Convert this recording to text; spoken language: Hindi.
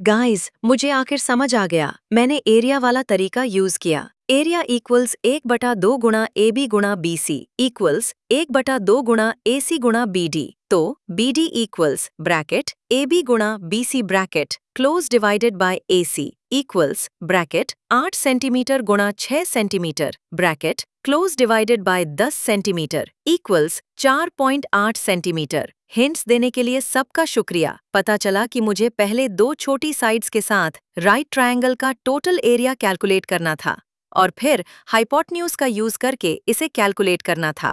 गाइस, मुझे आखिर समझ आ गया। मैंने एरिया वाला तरीका यूज किया। एरिया इक्वल्स 1/2 गुणा AB गुणा BC इक्वल्स 1/2 गुणा AC गुणा BD। तो BD इक्वल्स ब्रैकेट AB गुणा BC bracket close divided by AC equals bracket 8 centimetre गुणा 6 centimetre bracket close divided by 10 centimetre equals 4.8 centimetre. Hints देने के लिए सबका शुक्रिया। पता चला कि मुझे पहले दो छोटी साइड्स के साथ राइट ट्रायंगल का टोटल एरिया कैलकुलेट करना था और फिर हाइपोटेन्यूज का यूज करके इसे कैलकुलेट करना था।